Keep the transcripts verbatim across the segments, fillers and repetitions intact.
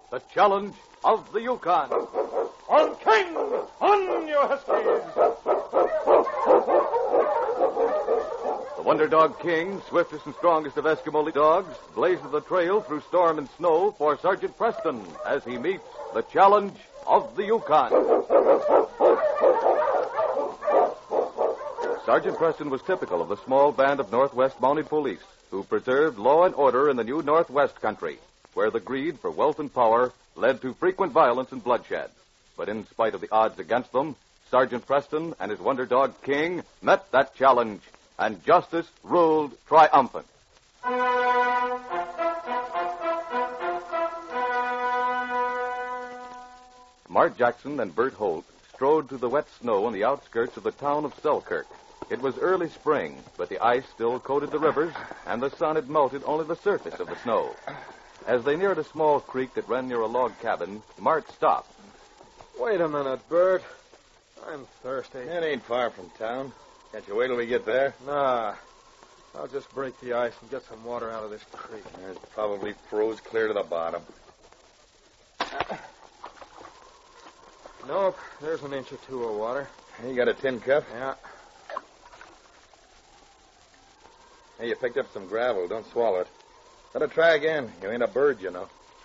the challenge of the Yukon. On King! On, you huskies! The Wonder Dog King, swiftest and strongest of Eskimo dogs, blazes the trail through storm and snow for Sergeant Preston as he meets the challenge of the Yukon. Sergeant Preston was typical of the small band of Northwest Mounted Police who preserved law and order in the new Northwest country, where the greed for wealth and power led to frequent violence and bloodshed. But in spite of the odds against them, Sergeant Preston and his Wonder Dog King met that challenge, and justice ruled triumphant. Mart Jackson and Bert Holt strode through the wet snow on the outskirts of the town of Selkirk. It was early spring, but the ice still coated the rivers, and the sun had melted only the surface of the snow. As they neared a small creek that ran near a log cabin, Mart stopped. Wait a minute, Bert. I'm thirsty. It ain't far from town. Can't you wait till we get there? Nah. I'll just break the ice and get some water out of this creek. It's probably froze clear to the bottom. Nope. There's an inch or two of water. You got a tin cup? Yeah. Hey, you picked up some gravel. Don't swallow it. Let it try again. You ain't a bird, you know.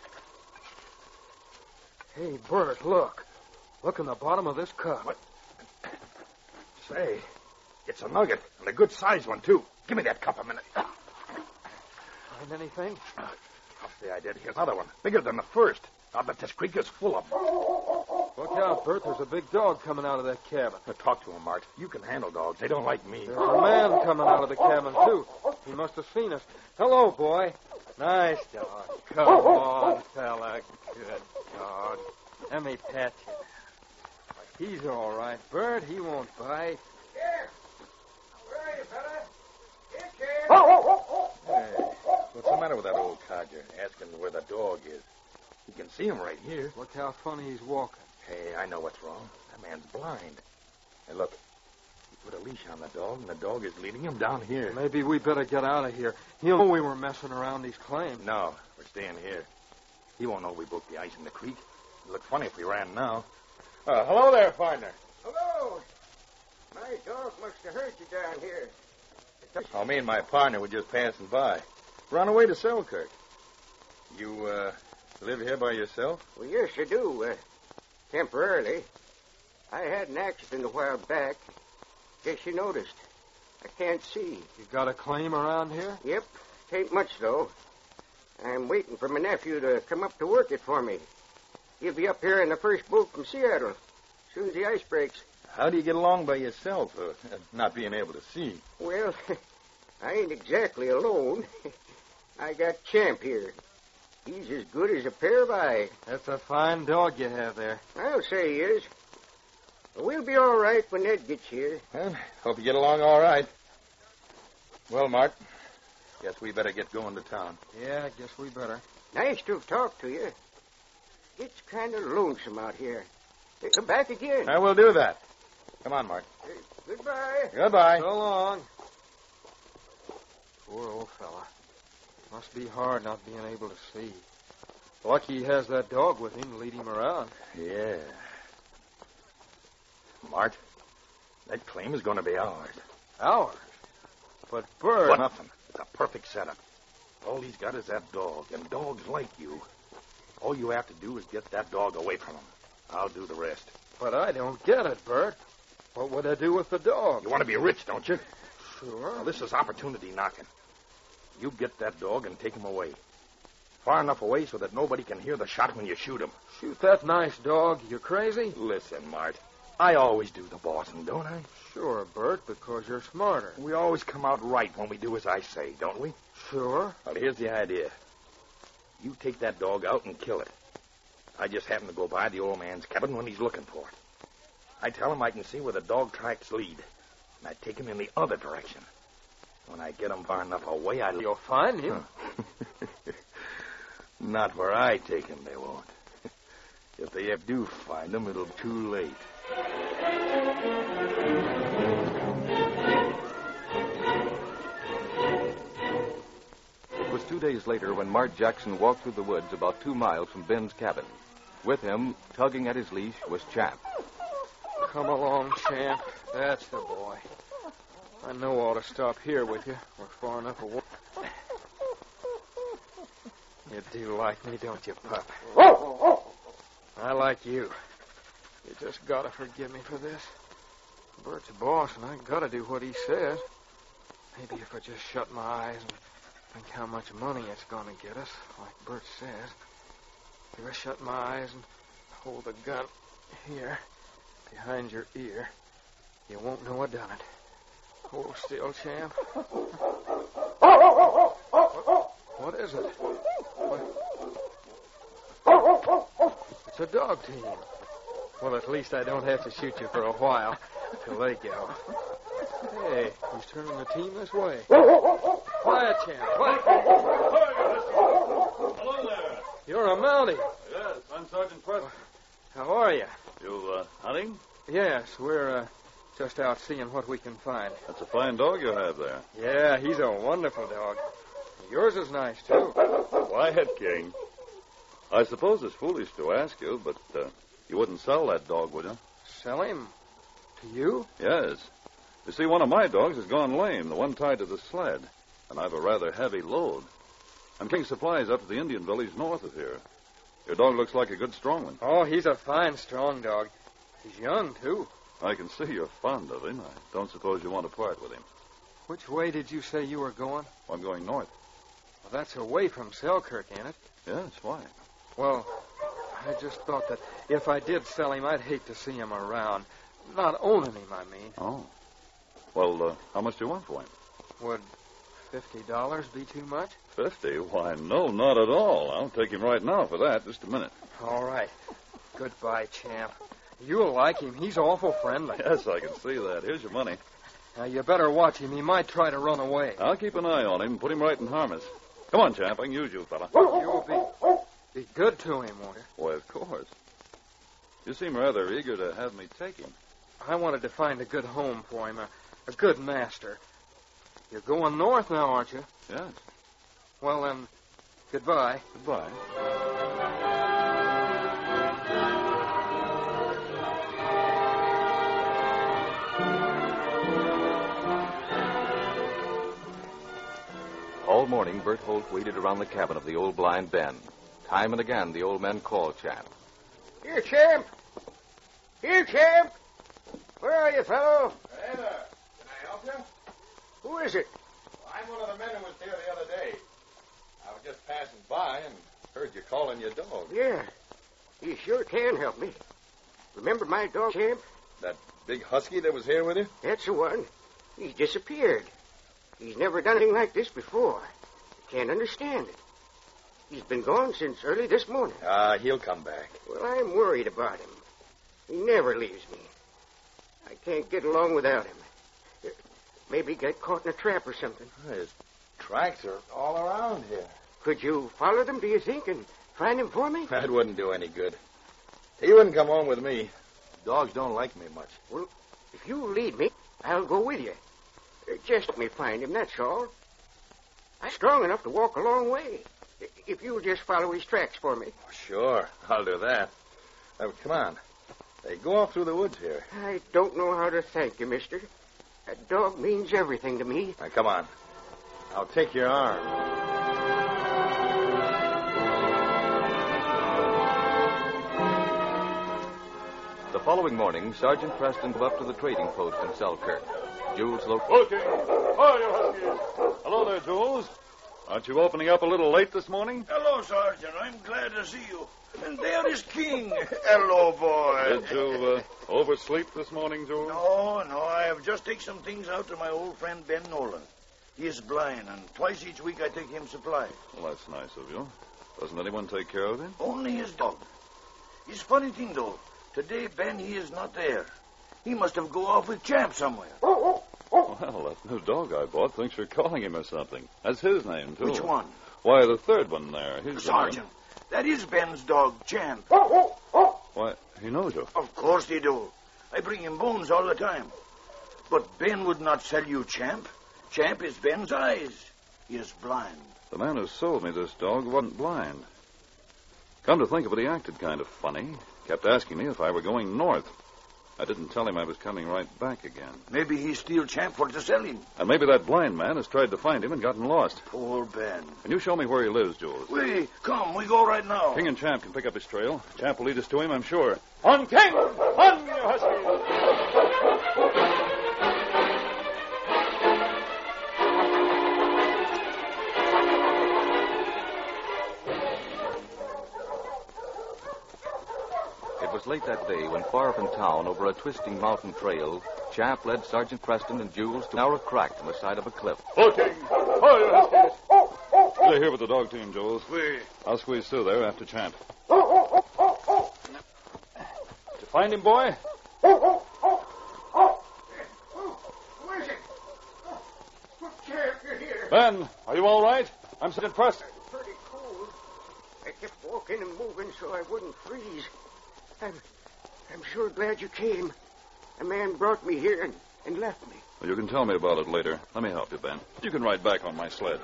Hey, Bert, look. Look in the bottom of this cup. What? Say, it's a nugget, and a good sized one, too. Give me that cup a minute. Find anything? I'll say I did. Here's another one, bigger than the first. I bet this creek is full of them. Look out, Bert. There's a big dog coming out of that cabin. Now, talk to him, Mart. You can handle dogs. They don't like me. There's a man coming out of the cabin, too. He must have seen us. Hello, boy. Nice dog. Come on, fella. Good dog. Let me pet you. He's all right, Bert. He won't bite. Here. Where are you, fella? Here, kid. Oh, oh, oh, oh. Hey, what's the matter with that old codger asking where the dog is? You can see him right here. Look how funny he's walking. Hey, I know what's wrong. That man's blind. Hey, look. He put a leash on the dog, and the dog is leading him down here. Maybe we better get out of here. He'll know we were messing around these claims. No, we're staying here. He won't know we broke the ice in the creek. It'd look funny if we ran now. Uh, hello there, partner. Hello. My dog must have hurt you down here. Oh, me and my partner were just passing by. We're on our way to Selkirk. You, uh, live here by yourself? Well, yes, I do. Uh, temporarily. I had an accident a while back. Guess you noticed. I can't see. You got a claim around here? Yep. Tain't much, though. I'm waiting for my nephew to come up to work it for me. He'll be up here in the first boat from Seattle, as soon as the ice breaks. How do you get along by yourself, uh, not being able to see? Well, I ain't exactly alone. I got Champ here. He's as good as a pair of eyes. That's a fine dog you have there. I'll say he is. We'll be all right when Ed gets here. Well, hope you get along all right. Well, Mart, guess we better get going to town. Yeah, I guess we better. Nice to have talked to you. It's kind of lonesome out here. Hey, come back again. I will do that. Come on, Mart. Hey, goodbye. Goodbye. So long. Poor old fella. Must be hard not being able to see. Lucky he has that dog with him to lead him around. Yeah. Mart, that claim is going to be ours. Ours? But Bert... But nothing. It's a perfect setup. All he's got is that dog, and dogs like you. All you have to do is get that dog away from him. I'll do the rest. But I don't get it, Bert. What would I do with the dog? You want to be rich, don't you? Sure. Well, this is opportunity knocking. You get that dog and take him away. Far enough away so that nobody can hear the shot when you shoot him. Shoot that nice dog. You crazy? Listen, Mart. I always do the bossing, don't I? Sure, Bert, because you're smarter. We always come out right when we do as I say, don't we? Sure. Well, here's the idea. You take that dog out and kill it. I just happen to go by the old man's cabin when he's looking for it. I tell him I can see where the dog tracks lead, and I take him in the other direction. When I get him far enough away, I... You'll find him. Not where I take him, they won't. If they do find him, it'll be too late. It was two days later when Mart Jackson walked through the woods about two miles from Ben's cabin. With him, tugging at his leash, was Champ. Come along, Champ. That's the boy. I know I ought to stop here with you. We're far enough away. You do like me, don't you, pup? I like you. You just gotta forgive me for this. Bert's boss, and I gotta do what he says. Maybe if I just shut my eyes and think how much money it's gonna get us, like Bert says. If I shut my eyes and hold the gun here, behind your ear, you won't know I done it. Hold still, Champ. What, what is it? What? It's a dog team. Well, at least I don't have to shoot you for a while till they go. Hey, he's turning the team this way. Quiet, Champ. Quiet. Hello there. You're a Mountie. Yes, I'm Sergeant Preston. How are you? You, uh, hunting? Yes, we're uh, just out seeing what we can find. That's a fine dog you have there. Yeah, he's a wonderful dog. Yours is nice, too. Quiet, King. I suppose it's foolish to ask you, but uh, you wouldn't sell that dog, would you? Sell him? To you? Yes. You see, one of my dogs has gone lame, the one tied to the sled, and I've a rather heavy load. I'm carrying supplies up to the Indian village north of here. Your dog looks like a good strong one. Oh, he's a fine, strong dog. He's young, too. I can see you're fond of him. I don't suppose you want to part with him. Which way did you say you were going? I'm going north. Well, that's away from Selkirk, ain't it? Yes, why? Well, I just thought that if I did sell him, I'd hate to see him around. Not owning him, I mean. Oh. Well, uh, how much do you want for him? Would fifty dollars be too much? Fifty? Why, no, not at all. I'll take him right now for that. Just a minute. All right. Goodbye, Champ. You'll like him. He's awful friendly. Yes, I can see that. Here's your money. Now, you better watch him. He might try to run away. I'll keep an eye on him and put him right in harness. Come on, Champ. I can use you, fella. You'll be, be good to him, won't you? Why, of course. You seem rather eager to have me take him. I wanted to find a good home for him, a, a good master. You're going north now, aren't you? Yes. Well, then, goodbye. Goodbye. All morning, Bert Holt waited around the cabin of the old blind Ben. Time and again, the old man called Champ. Here, Champ. Here, Champ. Where are you, fellow? Hey there. Can I help you? Who is it? Well, I'm one of the men who was here the other day. I was just passing by and heard you calling your dog. Yeah. You sure can help me. Remember my dog, Champ? That big husky that was here with you? That's the one. He's disappeared. He's never done anything like this before. Can't understand it. He's been gone since early this morning. Ah, uh, he'll come back. Well, I'm worried about him. He never leaves me. I can't get along without him. Maybe he got caught in a trap or something. His tracks are all around here. Could you follow them, do you think, and find him for me? That wouldn't do any good. He wouldn't come home with me. Dogs don't like me much. Well, if you lead me, I'll go with you. Just let me find him, that's all. I'm strong enough to walk a long way. If you'll just follow his tracks for me. Oh, sure, I'll do that. Oh, come on. Hey, go off through the woods here. I don't know how to thank you, mister. That dog means everything to me. Now, come on. I'll take your arm. The following morning, Sergeant Preston went up to the trading post in Selkirk. Jules looked... Okay. Hi, you Huskies. Hello there, Jules. Aren't you opening up a little late this morning? Hello, Sergeant. I'm glad to see you. And there is King. Hello, boy. Did you uh, oversleep this morning, Jules? No, no. I have just taken some things out to my old friend Ben Nolan. He is blind, and twice each week I take him supplies. Well, that's nice of you. Doesn't anyone take care of him? Only his dog. It's funny thing, though. Today, Ben, he is not there. He must have go off with Champ somewhere. Well, that new dog I bought thinks you're calling him or something. That's his name, too. Which one? Why, the third one there. His Sergeant, name. that is Ben's dog, Champ. Why, he knows you. Of course he do. I bring him bones all the time. But Ben would not sell you Champ. Champ is Ben's eyes. He is blind. The man who sold me this dog wasn't blind. Come to think of it, he acted kind of funny. Kept asking me if I were going north. I didn't tell him I was coming right back again. Maybe he steal Champ for to sell him. And maybe that blind man has tried to find him and gotten lost. Poor Ben. Can you show me where he lives, Jules? We, come, we go right now. King and Champ can pick up his trail. Champ will lead us to him, I'm sure. On, King! On, you huskies! It was late that day when far up in town, over a twisting mountain trail, Champ led Sergeant Preston and Jules to a narrow crack in the side of a cliff. Oh, King! Oh, you huskies! Stay here with the dog team, Jules. We... I'll squeeze through there after Champ. Did you find him, boy? Who is it? Sheriff, you're here. Ben, are you all right? I'm Sergeant Preston. Pretty cold. I kept walking and moving so I wouldn't freeze. I'm, I'm sure glad you came. A man brought me here and, and left me. Well, you can tell me about it later. Let me help you, Ben. You can ride back on my sled.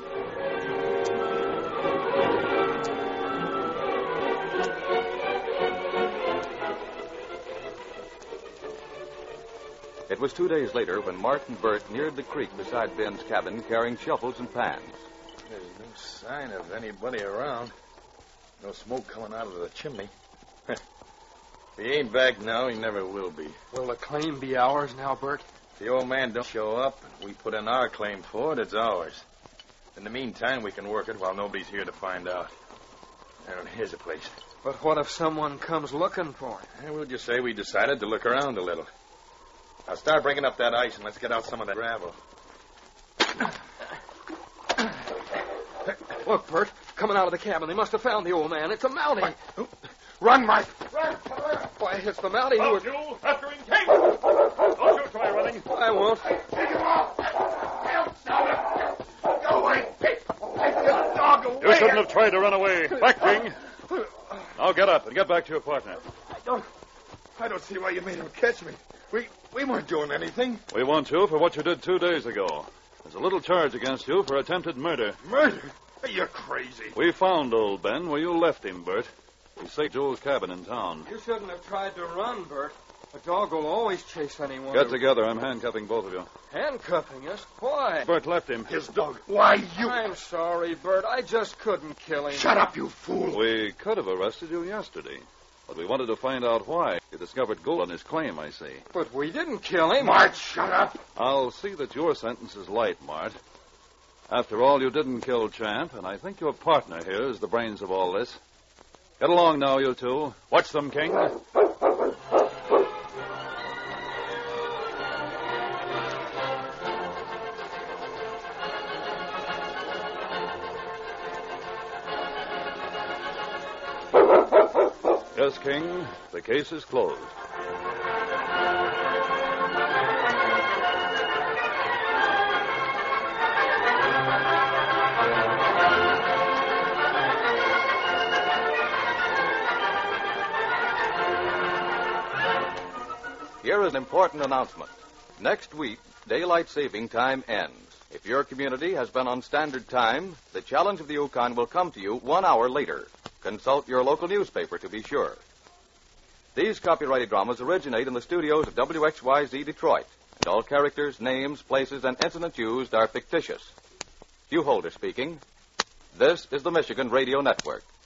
It was two days later when Mart and Bert neared the creek beside Ben's cabin carrying shovels and pans. There's no sign of anybody around. No smoke coming out of the chimney. If he ain't back now, he never will be. Will the claim be ours now, Bert? If the old man don't show up and we put in our claim for it, it's ours. In the meantime, we can work it while nobody's here to find out. And here's a place. But what if someone comes looking for it? And we'll just say we decided to look around a little. Now start breaking up that ice and let's get out some of that gravel. Look, Bert, coming out of the cabin. They must have found the old man. It's a Mountie. Run, Mike! Run! Why, it's the Mountie who was... Jules, after him, King! Don't you try running. I won't. Take him off! Go away! Take this dog away! You shouldn't have tried to run away. Back, King. Now get up and get back to your partner. I don't... I don't see why you made him catch me. We we weren't doing anything. We want you for what you did two days ago. There's a little charge against you for attempted murder. Murder? You're crazy. We found old Ben where you left him, Bert. He's safe Jules' cabin in town. You shouldn't have tried to run, Bert. A dog will always chase anyone. Get together. I'm handcuffing both of you. Handcuffing us? Why? Bert left him. His dog. Why, you... I'm sorry, Bert. I just couldn't kill him. Shut up, you fool. We could have arrested you yesterday, but we wanted to find out why. You discovered gold on his claim, I see. But we didn't kill him. Mart, shut up. I'll see that your sentence is light, Mart. After all, you didn't kill Champ, and I think your partner here is the brains of all this. Get along now, you two. Watch them, King. Yes, King, the case is closed. Here is an important announcement. Next week, daylight saving time ends. If your community has been on standard time, the Challenge of the Yukon will come to you one hour later. Consult your local newspaper to be sure. These copyrighted dramas originate in the studios of W X Y Z Detroit, and all characters, names, places, and incidents used are fictitious. Hugh Holder speaking. This is the Michigan Radio Network.